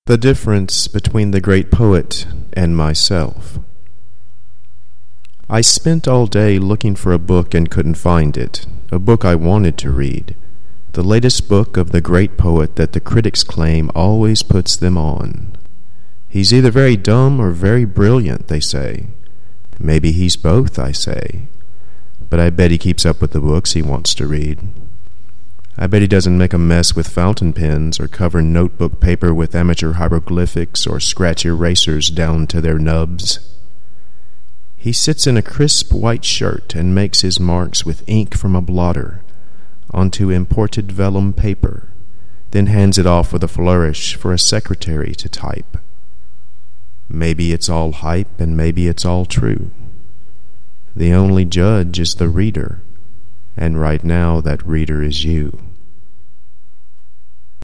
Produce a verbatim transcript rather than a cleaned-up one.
The difference between the great poet and myself. I spent all day looking for a book and couldn't find it, a book I wanted to read, the latest book of the great poet that the critics claim always puts them on. He's either very dumb or very brilliant, they say. Maybe he's both, I say. But I bet he keeps up with the books he wants to read. I bet he doesn't make a mess with fountain pens or cover notebook paper with amateur hieroglyphics or scratch erasers down to their nubs. He sits in a crisp white shirt and makes his marks with ink from a blotter onto imported vellum paper, then hands it off with a flourish for a secretary to type. Maybe it's all hype and maybe it's all true. The only judge is the reader, and right now that reader is you.